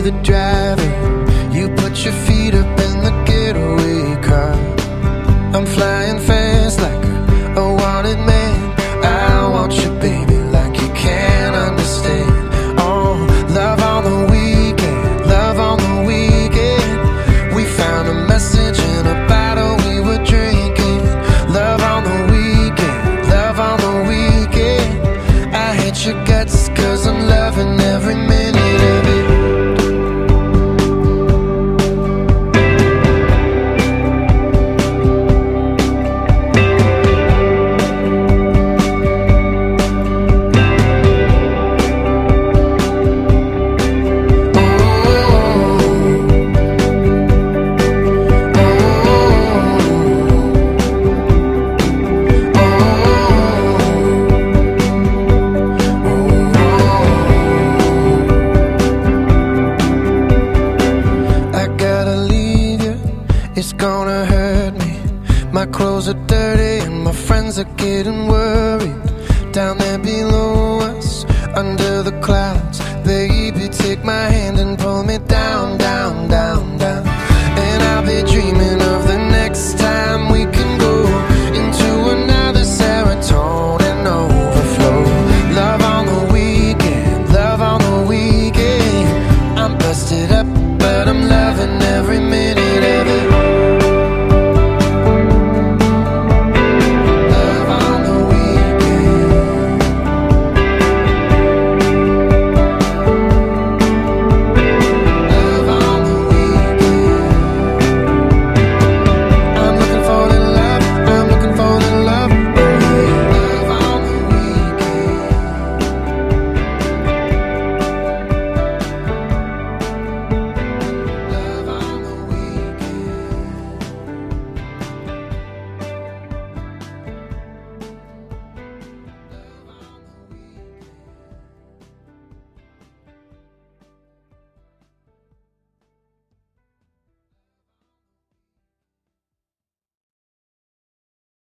the driver. You put your feet up in the getaway car. I'm flying fast like a wanted man. I want you, baby, like you can't understand. Oh, love on the weekend, love on the weekend. We found a message in a bottle we were drinking. Love on the weekend, love on the weekend. I hate your guts 'cause I'm loving every minute of it. It's gonna hurt me. My clothes are dirty and my friends are getting worried. Down there below us, under the clouds, baby, take my hand and pull me down, down, down, down.